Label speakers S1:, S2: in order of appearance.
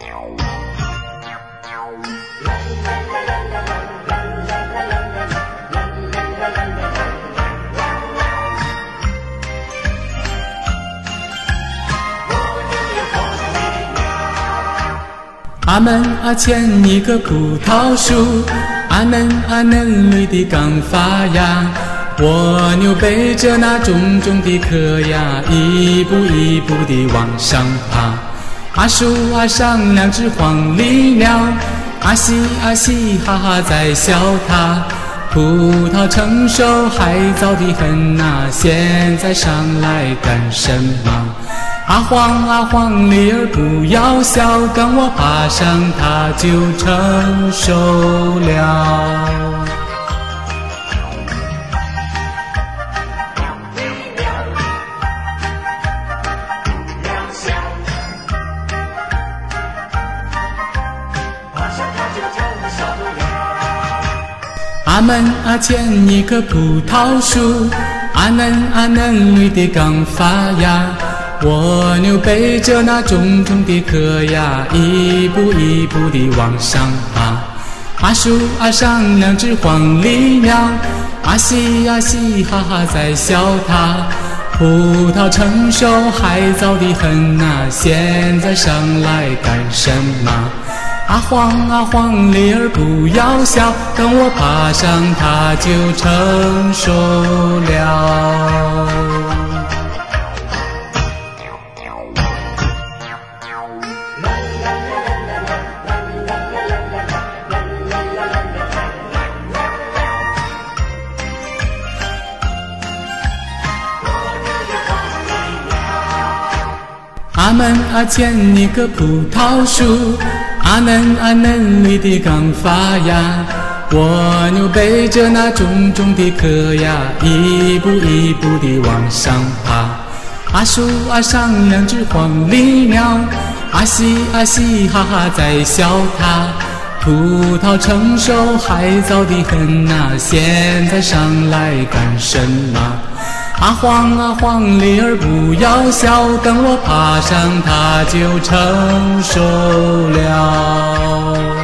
S1: 阿门阿前一棵葡萄树，阿嫩绿的刚发芽。蜗牛背着那重重的壳呀，一步一步地往上爬。阿树阿上两只黄鹂鸟，阿嘻阿嘻哈哈在笑它。葡萄成熟还早得很呐，现在上来干什么？阿黄鹂儿不要笑，等我爬上它就成熟了。阿门阿前一棵葡萄树，阿嫩绿的刚发芽。蜗牛背着那重重的壳呀，一步一步地往上爬。阿树阿上两只黄鹂鸟，阿嘻阿嘻哈哈在笑它。葡萄成熟还早得很呐，现在上来干什么？阿黄鹂儿不要笑，等我爬上它就成熟了。阿门阿前一棵葡萄树，阿嫩绿的刚发芽。蜗牛背着那重重的壳呀，一步一步地往上爬。阿树阿上两只黄鹂鸟，阿嘻阿嘻哈哈在笑它。葡萄成熟还早得很呐，现在上来干什么？阿黄鹂儿不要笑，等我爬上它就成熟了。